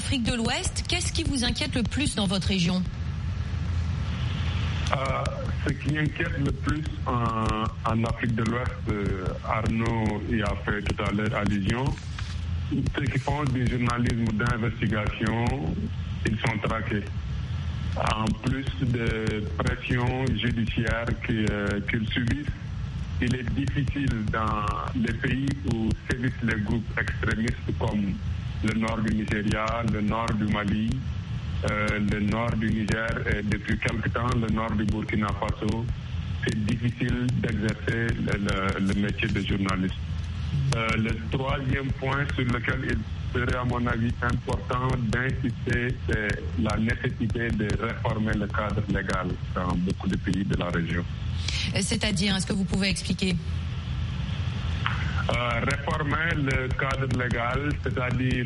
Afrique de l'Ouest. Qu'est-ce qui vous inquiète le plus dans votre région ? Ce qui inquiète le plus en Afrique de l'Ouest, Arnaud y a fait tout à l'heure allusion, ceux qui font du journalisme d'investigation, ils sont traqués. En plus de pression judiciaire qu'ils subissent, il est difficile dans les pays où sévissent les groupes extrémistes comme le nord du Nigeria, le nord du Mali, le nord du Niger et depuis quelque temps le nord du Burkina Faso. C'est difficile d'exercer le métier de journaliste. Le troisième point sur lequel il serait à mon avis important d'insister, c'est la nécessité de réformer le cadre légal dans beaucoup de pays de la région. C'est-à-dire, est-ce que vous pouvez expliquer ? Réformer le cadre légal, c'est-à-dire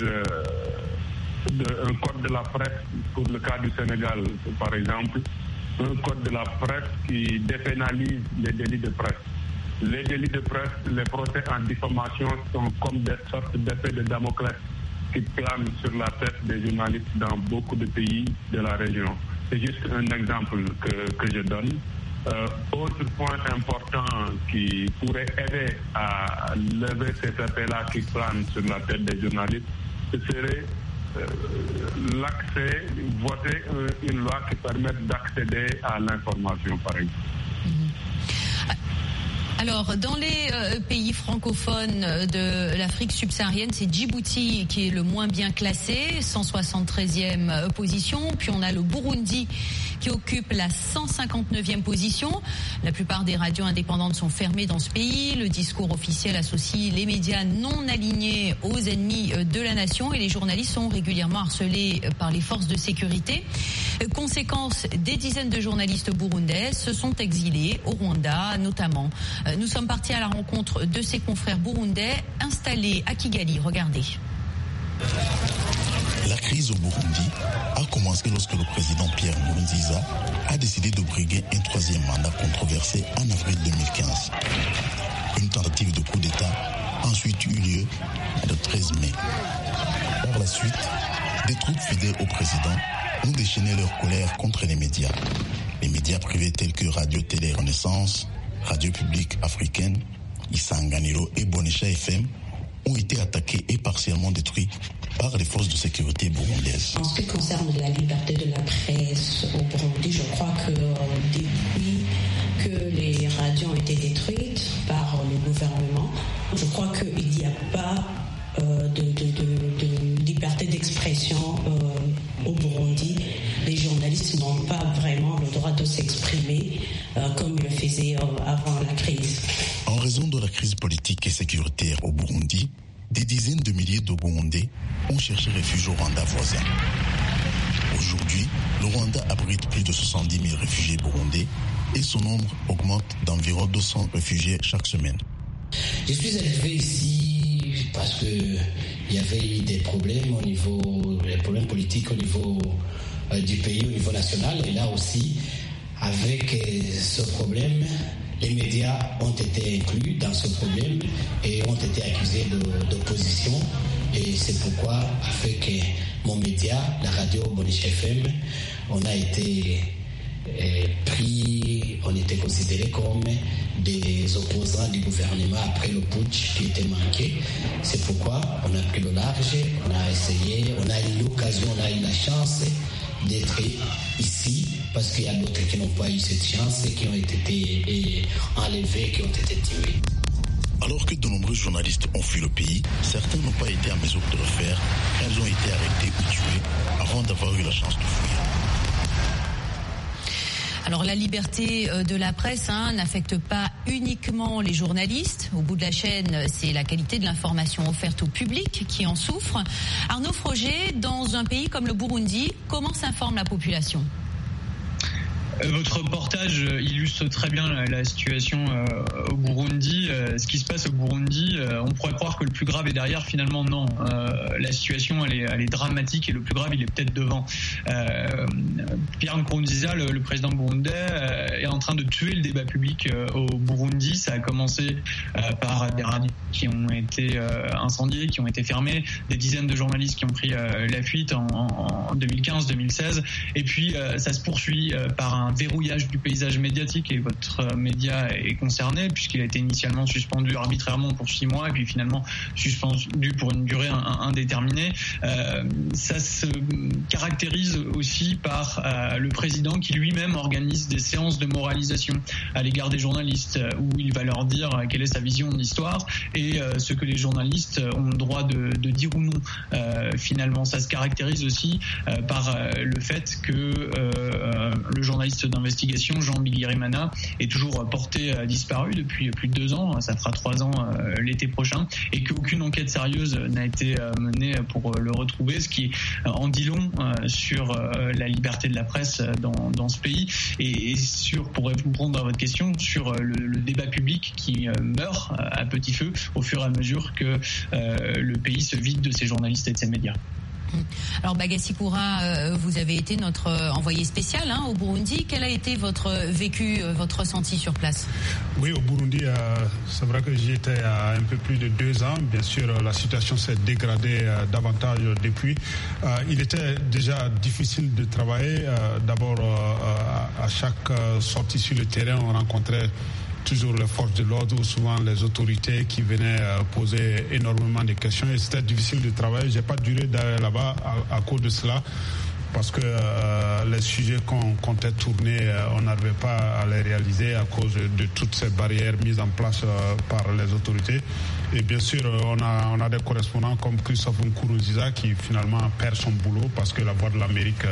un code de la presse pour le cas du Sénégal, par exemple, un code de la presse qui dépénalise les délits de presse. Les délits de presse, les procès en diffamation sont comme des sortes d'épées de Damoclès qui planent sur la tête des journalistes dans beaucoup de pays de la région. C'est juste un exemple que je donne. Autre point important qui pourrait aider à lever ces épées-là qui planent sur la tête des journalistes, ce serait l'accès, voter une loi qui permette d'accéder à l'information, par exemple. Alors, dans les pays francophones de l'Afrique subsaharienne, c'est Djibouti qui est le moins bien classé, 173e position. Puis on a le Burundi qui occupe la 159e position. La plupart des radios indépendantes sont fermées dans ce pays. Le discours officiel associe les médias non alignés aux ennemis de la nation et les journalistes sont régulièrement harcelés par les forces de sécurité. Conséquence, des dizaines de journalistes burundais se sont exilés au Rwanda notamment. Nous sommes partis à la rencontre de ces confrères burundais installés à Kigali. Regardez. La crise au Burundi a commencé lorsque le président Pierre Nkurunziza a décidé de briguer un troisième mandat controversé en avril 2015. Une tentative de coup d'État a ensuite eu lieu le 13 mai. Par la suite, des troupes fidèles au président ont déchaîné leur colère contre les médias. Les médias privés tels que Radio-Télé Renaissance, Radio Publique Africaine, Isanganiro et Bonesha FM ont été attaqués et partiellement détruits par les forces de sécurité burundaises. En ce qui concerne la liberté de la presse au Burundi, je crois que depuis que les radios ont été détruites par le gouvernement, je crois qu'il n'y a pas de liberté d'expression au Burundi. Les journalistes n'ont pas vraiment le droit de s'exprimer comme ils le faisaient avant la crise. En raison de la crise politique et sécuritaire au Burundi, des dizaines de milliers de Burundais ont cherché refuge au Rwanda voisin. Aujourd'hui, le Rwanda abrite plus de 70 000 réfugiés burundais et son nombre augmente d'environ 200 réfugiés chaque semaine. Je suis arrivé ici parce qu'il y avait eu des problèmes des problèmes politiques au niveau du pays, au niveau national. Et là aussi, avec ce problème, les médias ont été inclus dans ce problème et ont été accusés d'opposition. Et c'est pourquoi, avec mon média, la radio Bonesha FM, on a été pris, on était considérés comme des opposants du gouvernement après le putsch qui était manqué. C'est pourquoi on a pris le large, on a essayé, on a eu l'occasion, on a eu la chance d'être ici parce qu'il y a d'autres qui n'ont pas eu cette chance et qui ont été enlevés, qui ont été tués. Alors que de nombreux journalistes ont fui le pays, certains n'ont pas été en mesure de le faire. Ils ont été arrêtés ou tués avant d'avoir eu la chance de fuir. Alors la liberté de la presse n'affecte pas uniquement les journalistes. Au bout de la chaîne, c'est la qualité de l'information offerte au public qui en souffre. Arnaud Froger, dans un pays comme le Burundi, comment s'informe la population ? Votre reportage illustre très bien la situation au Burundi. Ce qui se passe au Burundi, on pourrait croire que le plus grave est derrière. Finalement, non. La situation, elle est dramatique et le plus grave, il est peut-être devant. Pierre Nkurunziza, le président burundais, est en train de tuer le débat public au Burundi. Ça a commencé par des radios qui ont été incendiées, qui ont été fermées, des dizaines de journalistes qui ont pris la fuite en 2015-2016. Et puis, ça se poursuit par un verrouillage du paysage médiatique, et votre média est concerné puisqu'il a été initialement suspendu arbitrairement pour 6 mois et puis finalement suspendu pour une durée indéterminée. Ça se caractérise aussi par le président qui lui-même organise des séances de moralisation à l'égard des journalistes où il va leur dire quelle est sa vision de l'histoire et ce que les journalistes ont le droit de dire ou non. Finalement, ça se caractérise aussi par le fait que le journaliste d'investigation Jean Bigirimana est toujours porté disparu depuis plus de 2 ans, ça fera 3 ans l'été prochain, et qu'aucune enquête sérieuse n'a été menée pour le retrouver, ce qui en dit long sur la liberté de la presse dans ce pays et sur, pour répondre à votre question, sur le débat public qui meurt à petit feu au fur et à mesure que le pays se vide de ses journalistes et de ses médias. Alors Bagassi Koura, vous avez été notre envoyé spécial au Burundi. Quel a été votre vécu, votre ressenti sur place? Oui, au Burundi, c'est vrai que j'y étais un peu plus de 2 ans. Bien sûr, la situation s'est dégradée davantage depuis. Il était déjà difficile de travailler. D'abord, à chaque sortie sur le terrain, on rencontrait toujours les forces de l'ordre ou souvent les autorités qui venaient poser énormément de questions et c'était difficile de travailler. J'ai pas duré d'aller là-bas à cause de cela parce que les sujets qu'on comptait tourner, on n'arrivait pas à les réaliser à cause de toutes ces barrières mises en place par les autorités. Et bien sûr, on a des correspondants comme Christophe Nkurunziza qui finalement perd son boulot parce que la Voix de l'Amérique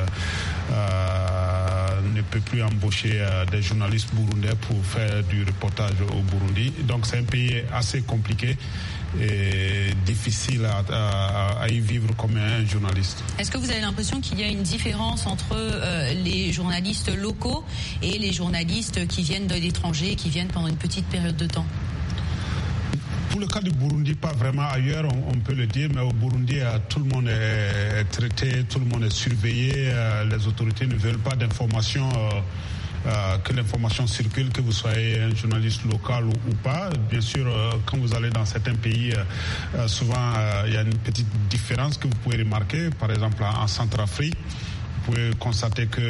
ne peut plus embaucher des journalistes burundais pour faire du reportage au Burundi. Donc c'est un pays assez compliqué et difficile à y vivre comme un journaliste. Est-ce que vous avez l'impression qu'il y a une différence entre les journalistes locaux et les journalistes qui viennent de l'étranger et qui viennent pendant une petite période de temps? Pour le cas du Burundi, pas vraiment. Ailleurs, on peut le dire, mais au Burundi, tout le monde est traité, tout le monde est surveillé. Les autorités ne veulent pas d'informations, que l'information circule, que vous soyez un journaliste local ou pas. Bien sûr, quand vous allez dans certains pays, souvent, il y a une petite différence que vous pouvez remarquer. Par exemple, en Centrafrique, vous pouvez constater que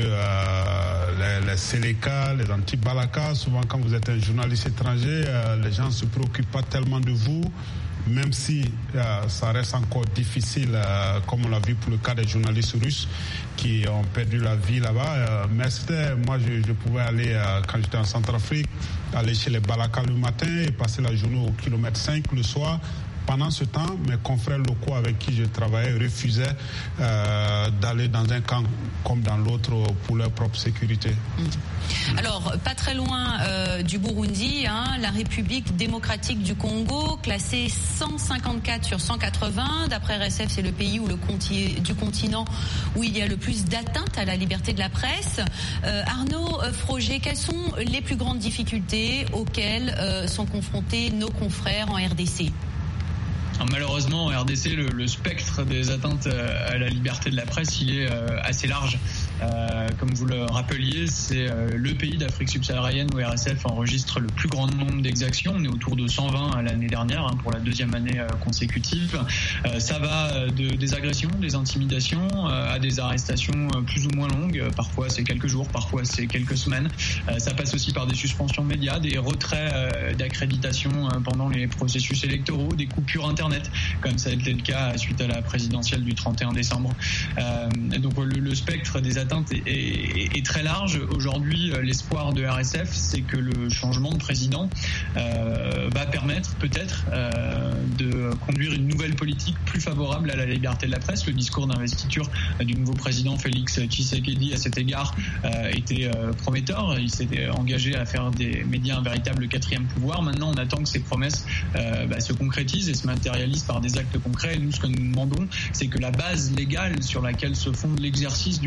les Séléka, les anti-Balaka, souvent quand vous êtes un journaliste étranger, les gens ne se préoccupent pas tellement de vous, même si ça reste encore difficile, comme on l'a vu pour le cas des journalistes russes qui ont perdu la vie là-bas. Mais moi je pouvais aller, quand j'étais en Centrafrique, aller chez les Balaka le matin et passer la journée au kilomètre 5 le soir. Pendant ce temps, mes confrères locaux avec qui je travaillais refusaient d'aller dans un camp comme dans l'autre pour leur propre sécurité. Alors, pas très loin du Burundi, la République démocratique du Congo, classée 154 sur 180. D'après RSF, c'est le pays du continent où il y a le plus d'atteintes à la liberté de la presse. Arnaud Froger, quelles sont les plus grandes difficultés auxquelles sont confrontés nos confrères en RDC? Malheureusement, en RDC, le spectre des atteintes à la liberté de la presse, il est assez large. Comme vous le rappeliez, c'est le pays d'Afrique subsaharienne où RSF enregistre le plus grand nombre d'exactions. On est autour de 120 l'année dernière, pour la 2e année consécutive. Ça va des agressions, des intimidations, à des arrestations plus ou moins longues. Parfois, c'est quelques jours, parfois, c'est quelques semaines. Ça passe aussi par des suspensions de médias, des retraits d'accréditation pendant les processus électoraux, des coupures Internet, comme ça a été le cas suite à la présidentielle du 31 décembre. Donc le spectre des atteintes est très large. Aujourd'hui, l'espoir de RSF, c'est que le changement de président va permettre peut-être de conduire une nouvelle politique plus favorable à la liberté de la presse. Le discours d'investiture du nouveau président Félix Tshisekedi à cet égard était prometteur. Il s'était engagé à faire des médias un véritable 4e pouvoir. Maintenant, on attend que ces promesses se concrétisent et se matérialisent par des actes concrets. Nous, ce que nous demandons, c'est que la base légale sur laquelle se fonde l'exercice du journalisme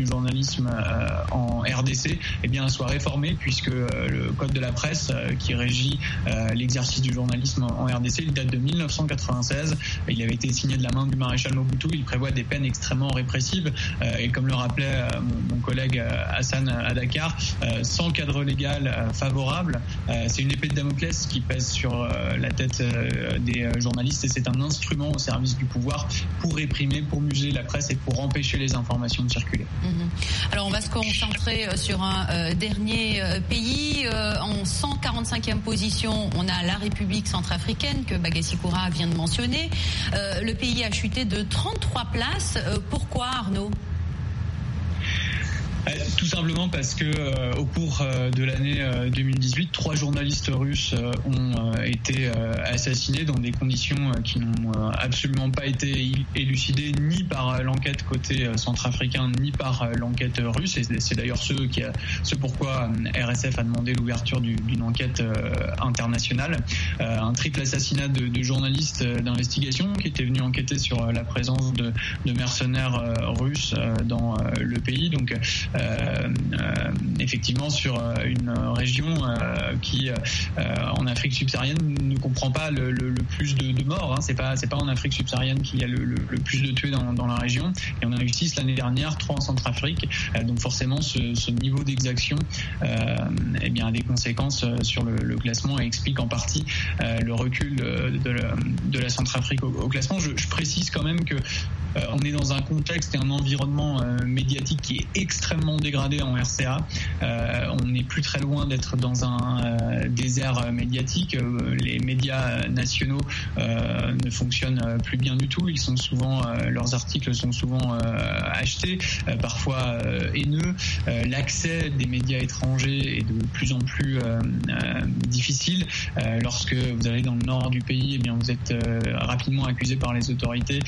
journalisme en RDC soit réformé, puisque le code de la presse qui régit l'exercice du journalisme en RDC, il date de 1996. Il avait été signé de la main du maréchal Mobutu. Il prévoit des peines extrêmement répressives et comme le rappelait mon collègue Hassan à Dakar, sans cadre légal favorable, c'est une épée de Damoclès qui pèse sur la tête des journalistes et c'est un instrument au service du pouvoir pour réprimer, pour museler la presse et pour empêcher les informations de circuler. Alors on va se concentrer sur un dernier pays. En 145e position, on a la République centrafricaine que Bagassi Koura vient de mentionner. Le pays a chuté de 33 places. Pourquoi, Arnaud ? Tout simplement parce que au cours de l'année 2018, 3 journalistes russes ont été assassinés dans des conditions qui n'ont absolument pas été élucidées ni par l'enquête côté centrafricain ni par l'enquête russe. Et c'est d'ailleurs ce pourquoi RSF a demandé l'ouverture d'une enquête internationale. Un triple assassinat de journalistes d'investigation qui étaient venus enquêter sur la présence de mercenaires russes dans le pays. Donc effectivement sur une région qui en Afrique subsaharienne ne comprend pas le plus de morts. C'est pas en Afrique subsaharienne qu'il y a le plus de tués dans la région. Et on a eu 6 l'année dernière, 3 en Centrafrique. Donc forcément ce niveau d'exaction a des conséquences sur le classement et explique en partie le recul de la Centrafrique au classement. Je précise quand même que on est dans un contexte et un environnement médiatique qui est extrêmement dégradé en RCA. On n'est plus très loin d'être dans un désert médiatique. Les médias nationaux ne fonctionnent plus bien du tout. Leurs articles sont souvent achetés, parfois haineux. L'accès des médias étrangers est de plus en plus difficile. Lorsque vous allez dans le nord du pays, vous êtes rapidement accusé par les autorités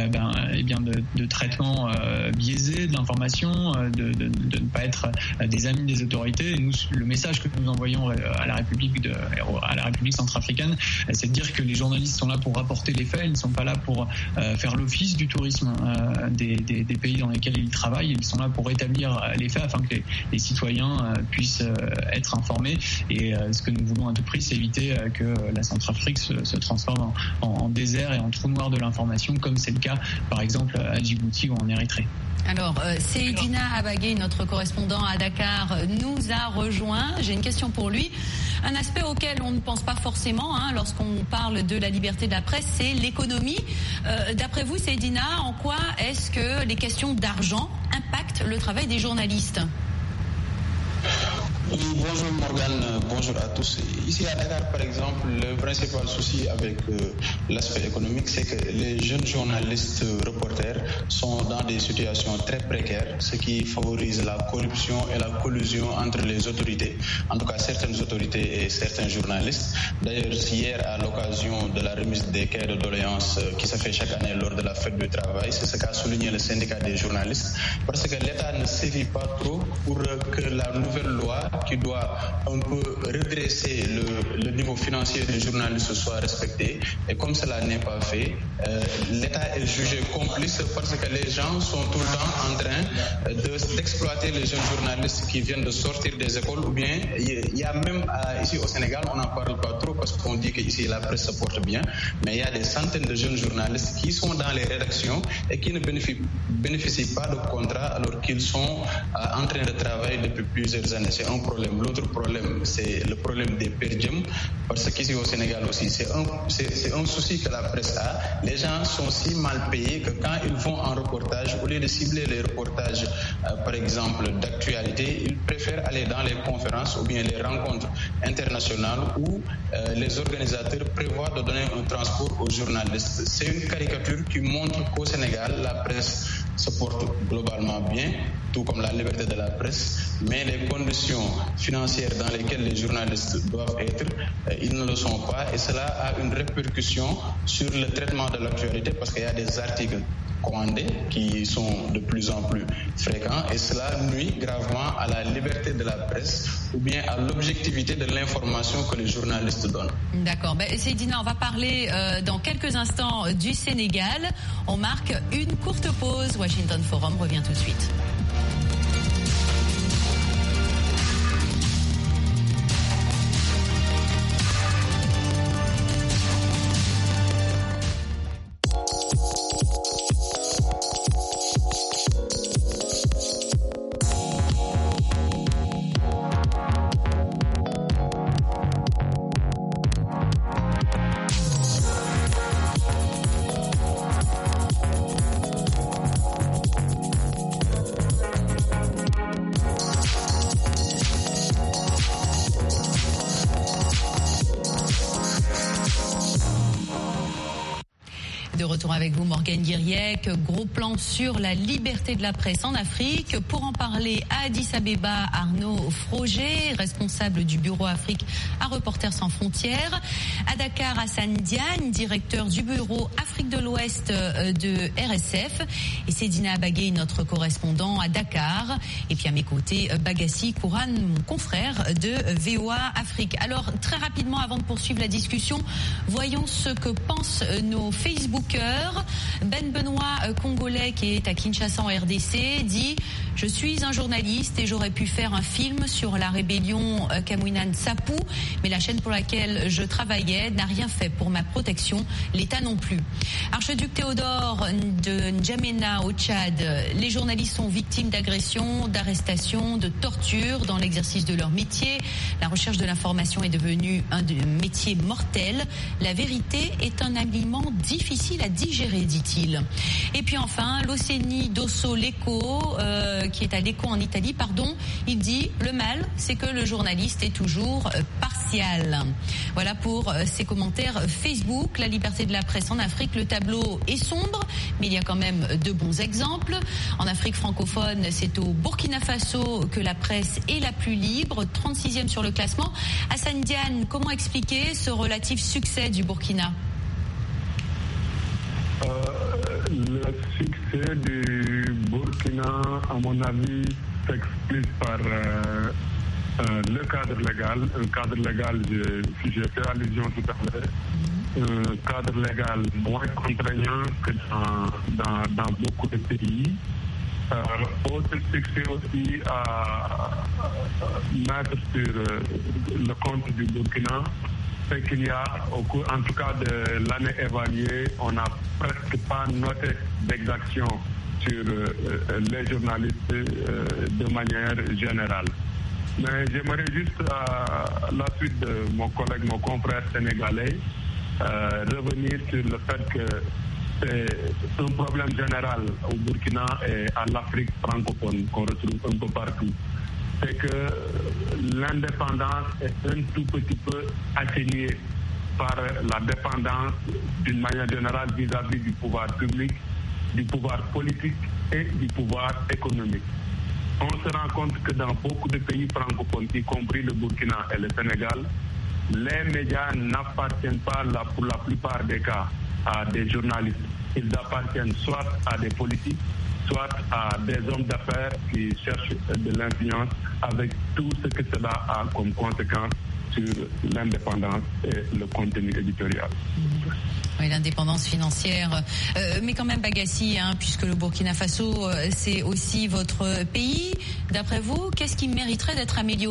de traitement biaisé de l'information, de ne pas être des amis des autorités. Et nous, le message que nous envoyons à la République centrafricaine, c'est de dire que les journalistes sont là pour rapporter les faits, ils ne sont pas là pour faire l'office du tourisme des pays dans lesquels ils travaillent. Ils sont là pour établir les faits afin que les citoyens puissent être informés. Et ce que nous voulons à tout prix, c'est éviter que la Centrafrique se transforme en désert et en trou noir de l'information, comme c'est le cas par exemple à Djibouti ou en Érythrée. Alors, Seydina Abagay, notre correspondant à Dakar, nous a rejoint. J'ai une question pour lui. Un aspect auquel on ne pense pas forcément lorsqu'on parle de la liberté de la presse, c'est l'économie. D'après vous, Seydina, en quoi est-ce que les questions d'argent impactent le travail des journalistes ? Oui, bonjour Morgane, bonjour à tous. Ici à Dakar, par exemple, le principal souci avec l'aspect économique, c'est que les jeunes journalistes reporters sont dans des situations très précaires, ce qui favorise la corruption et la collusion entre les autorités, en tout cas certaines autorités et certains journalistes. D'ailleurs, hier, à l'occasion de la remise des cahiers de doléances qui se fait chaque année lors de la fête du travail, c'est ce qu'a souligné le syndicat des journalistes, parce que l'État ne sévit pas trop pour que la nouvelle loi qui doit un peu redresser le niveau financier des journalistes soit respecté. Et comme cela n'est pas fait, l'État est jugé complice parce que les gens sont tout le temps en train d'exploiter les jeunes journalistes qui viennent de sortir des écoles. Ou bien il y a même ici au Sénégal, on n'en parle pas trop parce qu'on dit qu'ici la presse se porte bien, mais il y a des centaines de jeunes journalistes qui sont dans les rédactions et qui ne bénéficient pas de contrat alors qu'ils sont en train de travailler depuis plusieurs années. C'est un problème. L'autre problème, c'est le problème des per diem, parce qu'ici au Sénégal aussi, c'est un souci que la presse a. Les gens sont si mal payés que quand ils vont en reportage, au lieu de cibler les reportages, par exemple, d'actualité, ils préfèrent aller dans les conférences ou bien les rencontres internationales où les organisateurs prévoient de donner un transport aux journalistes. C'est une caricature qui montre qu'au Sénégal, la presse se porte globalement bien, tout comme la liberté de la presse, mais les conditions financières dans lesquelles les journalistes doivent être, ils ne le sont pas, et cela a une répercussion sur le traitement de l'actualité parce qu'il y a des articles commandés qui sont de plus en plus fréquents et cela nuit gravement à la liberté de la presse ou bien à l'objectivité de l'information que les journalistes donnent. D'accord. Seydina, on va parler dans quelques instants du Sénégal. On marque une courte pause. Washington Forum revient tout de suite. avec vous, Morgane Guiriec. Gros plan sur la liberté de la presse en Afrique. Pour en parler à Addis Abeba, Arnaud Froger, responsable du bureau Afrique à Reporters sans frontières. À Dakar, Hassan Diagne, directeur du bureau Afrique de l'Ouest de RSF. Et Sedina Abagé, notre correspondant à Dakar. Et puis à mes côtés, Bagassi Kouran, mon confrère de VOA Afrique. Alors, très rapidement, avant de poursuivre la discussion, voyons ce que pensent nos Facebookers. Ben Benoît, congolais, qui est à Kinshasa en RDC, dit « Je suis un journaliste et j'aurais pu faire un film sur la rébellion Kamwina Nsapu, mais la chaîne pour laquelle je travaillais n'a rien fait pour ma protection, l'État non plus. » Archiduc Théodore de N'Djamena au Tchad, les journalistes sont victimes d'agressions, d'arrestations, de tortures dans l'exercice de leur métier. La recherche de l'information est devenue un métier mortel. La vérité est un aliment difficile à digérer, dit-il. Et puis enfin, Loceni Dosso Lecco, qui est à Lecco en Italie, il dit « Le mal, c'est que le journaliste est toujours partial ». Voilà pour ses commentaires Facebook. La liberté de la presse en Afrique, le tableau est sombre, mais il y a quand même de bons exemples. En Afrique francophone, c'est au Burkina Faso que la presse est la plus libre, 36e sur le classement. Hassan Diagne, comment expliquer ce relatif succès du Burkina ? Le succès du Burkina, à mon avis, s'explique par le cadre légal. Un cadre légal, j'ai fait allusion tout à l'heure, un cadre légal moins contraignant que dans beaucoup de pays. Autre succès aussi à mettre sur le compte du Burkina, c'est qu'il y a, en tout cas de l'année évaluée, on n'a presque pas noté d'exaction sur les journalistes de manière générale. Mais j'aimerais juste, à la suite de mon collègue, mon confrère sénégalais, revenir sur le fait que c'est un problème général au Burkina et à l'Afrique francophone qu'on retrouve un peu partout. C'est que l'indépendance est un tout petit peu atténuée par la dépendance d'une manière générale vis-à-vis du pouvoir public, du pouvoir politique et du pouvoir économique. On se rend compte que dans beaucoup de pays francophones, y compris le Burkina et le Sénégal, les médias n'appartiennent pas, pour la plupart des cas, à des journalistes. Ils appartiennent soit à des politiques, soit à des hommes d'affaires qui cherchent de l'influence, avec tout ce que cela a comme conséquence sur l'indépendance et le contenu éditorial. Oui, l'indépendance financière. Mais quand même, Bagassi, puisque le Burkina Faso, c'est aussi votre pays. D'après vous, qu'est-ce qui mériterait d'être amélioré ?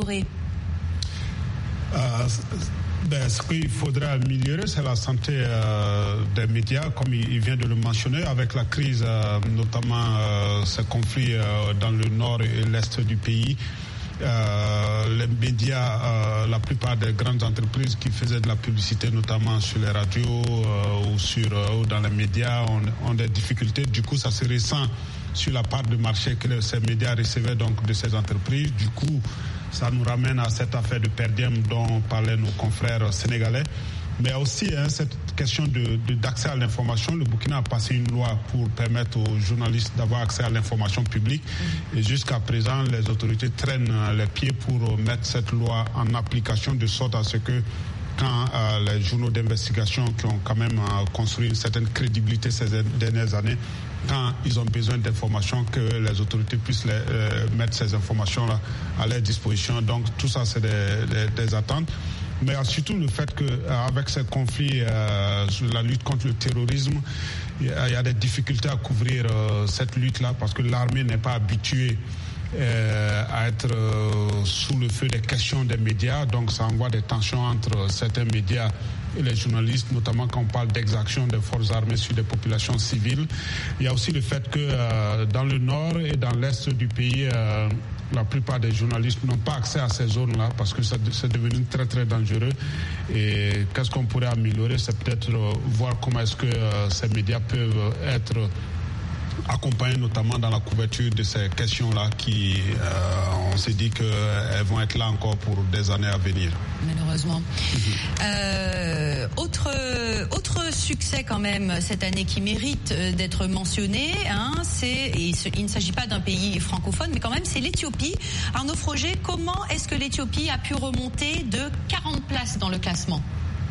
Ce qu'il faudrait améliorer, c'est la santé des médias, comme il vient de le mentionner, avec la crise, notamment ces conflits dans le nord et l'est du pays. Les médias, la plupart des grandes entreprises qui faisaient de la publicité, notamment sur les radios ou dans les médias, ont des difficultés. Du coup, ça se ressent sur la part de marché que ces médias recevaient donc de ces entreprises. Du coup, ça nous ramène à cette affaire de per diem dont parlaient nos confrères sénégalais. Mais aussi cette question d'accès à l'information. Le Burkina a passé une loi pour permettre aux journalistes d'avoir accès à l'information publique. Et jusqu'à présent, les autorités traînent les pieds pour mettre cette loi en application, de sorte à ce que quand les journaux d'investigation qui ont quand même construit une certaine crédibilité ces dernières années, quand ils ont besoin d'informations, que les autorités puissent mettre ces informations-là à leur disposition. Donc tout ça, c'est des attentes. Mais surtout le fait qu'avec ces conflits sur la lutte contre le terrorisme, il y a des difficultés à couvrir cette lutte-là, parce que l'armée n'est pas habituée à être sous le feu des questions des médias. Donc ça envoie des tensions entre certains médias et les journalistes, notamment quand on parle d'exaction des forces armées sur des populations civiles. Il y a aussi le fait que dans le nord et dans l'est du pays, la plupart des journalistes n'ont pas accès à ces zones-là, parce que c'est devenu très très dangereux. Et qu'est-ce qu'on pourrait améliorer? C'est peut-être voir comment est-ce que ces médias peuvent être accompagner notamment dans la couverture de ces questions-là qui, on s'est dit qu'elles vont être là encore pour des années à venir. Malheureusement. Autre succès quand même cette année qui mérite d'être mentionné, il ne s'agit pas d'un pays francophone, mais quand même c'est l'Éthiopie. Arnaud Froger, comment est-ce que l'Éthiopie a pu remonter de 40 places dans le classement ?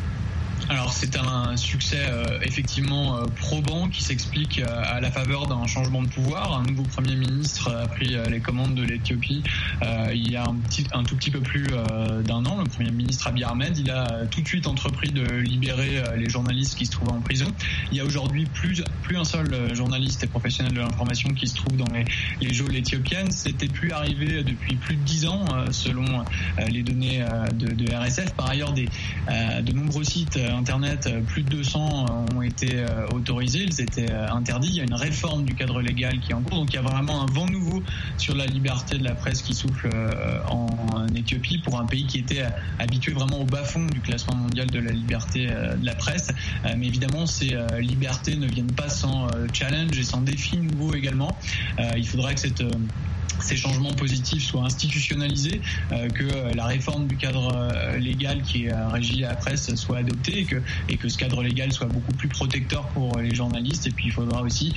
Alors c'est un succès effectivement probant qui s'explique à la faveur d'un changement de pouvoir. Un nouveau Premier ministre a pris les commandes de l'Éthiopie il y a un tout petit peu plus d'un an. Le Premier ministre Abiy Ahmed, il a tout de suite entrepris de libérer les journalistes qui se trouvaient en prison. Il y a aujourd'hui plus un seul journaliste et professionnel de l'information qui se trouve dans les geôles éthiopiennes. C'était plus arrivé depuis plus de 10 ans selon les données de RSF. Par ailleurs, de nombreux sites Internet, plus de 200 ont été autorisés, ils étaient interdits. Il y a une réforme du cadre légal qui est en cours, donc il y a vraiment un vent nouveau sur la liberté de la presse qui souffle en Éthiopie pour un pays qui était habitué vraiment au bas-fond du classement mondial de la liberté de la presse. Mais évidemment, ces libertés ne viennent pas sans challenge et sans défis nouveaux également. Il faudra que ces changements positifs soient institutionnalisés, que la réforme du cadre légal qui régit la presse soit adoptée et que ce cadre légal soit beaucoup plus protecteur pour les journalistes. Et puis il faudra aussi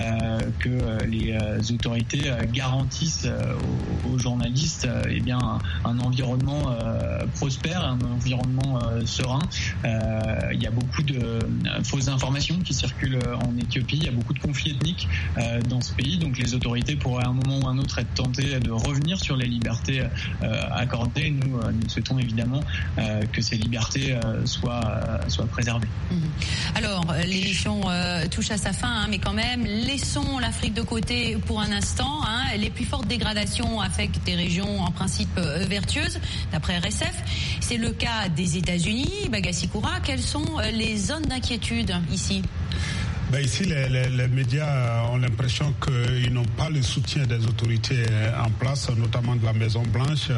que les autorités garantissent aux journalistes un environnement prospère, un environnement serein. Il y a beaucoup de fausses informations qui circulent en Éthiopie, il y a beaucoup de conflits ethniques dans ce pays, donc les autorités pourraient à un moment ou à un autre être tentées de revenir sur les libertés accordées. Nous souhaitons évidemment que ces libertés soient préservées. Alors, l'émission touche à sa fin, mais quand même, laissons l'Afrique de côté pour un instant. Les plus fortes dégradations affectent des régions en principe vertueuses, d'après RSF. C'est le cas des États-Unis. Bagassi Koura, quelles sont les zones d'inquiétude ici ? Ici, les médias ont l'impression qu'ils n'ont pas le soutien des autorités en place, notamment de la Maison-Blanche.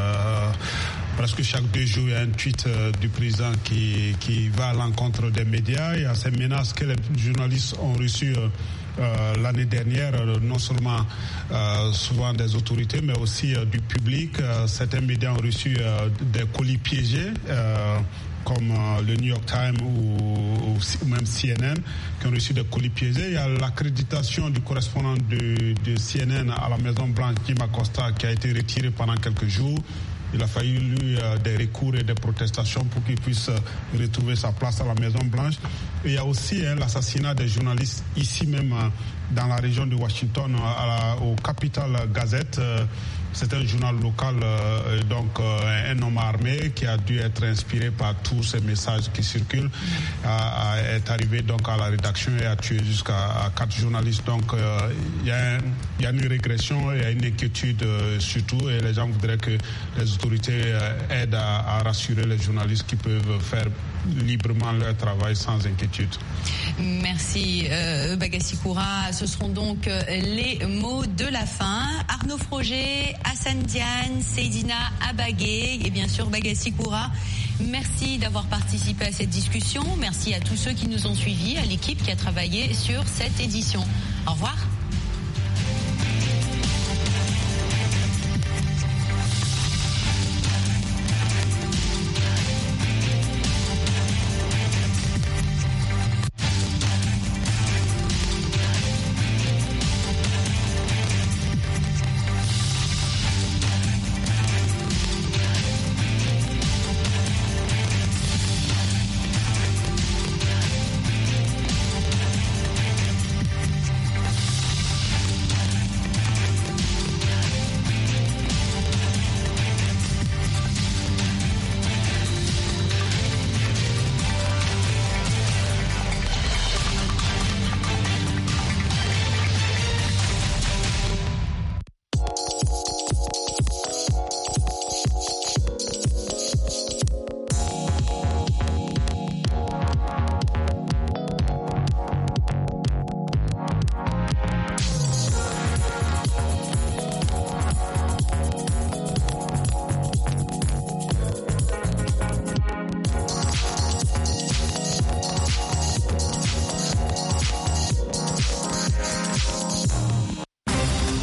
Presque chaque 2 jours, il y a un tweet du président qui va à l'encontre des médias. Il y a ces menaces que les journalistes ont reçues l'année dernière, non seulement souvent des autorités, mais aussi du public. Certains médias ont reçu des colis piégés, comme le New York Times ou même CNN, qui ont reçu des colis piégés. Il y a l'accréditation du correspondant de CNN à la Maison-Blanche, Jim Acosta, qui a été retiré pendant quelques jours. Il a fallu lui des recours et des protestations pour qu'il puisse retrouver sa place à la Maison-Blanche. Et il y a aussi l'assassinat des journalistes ici même dans la région de Washington, au Capital Gazette. C'est un journal local, un homme armé qui a dû être inspiré par tous ces messages qui circulent, est arrivé donc à la rédaction et a tué jusqu'à 4 journalistes. Donc il y a une régression, il y a une inquiétude surtout, et les gens voudraient que les autorités aident à rassurer les journalistes qui peuvent faire librement leur travail sans inquiétude. Merci Bagassi Koura. Ce seront donc les mots de la fin. Arnaud Froger, Hassan Diane, Seydina Abagé et bien sûr Bagassi Koura. Merci d'avoir participé à cette discussion. Merci à tous ceux qui nous ont suivis, à l'équipe qui a travaillé sur cette édition. Au revoir.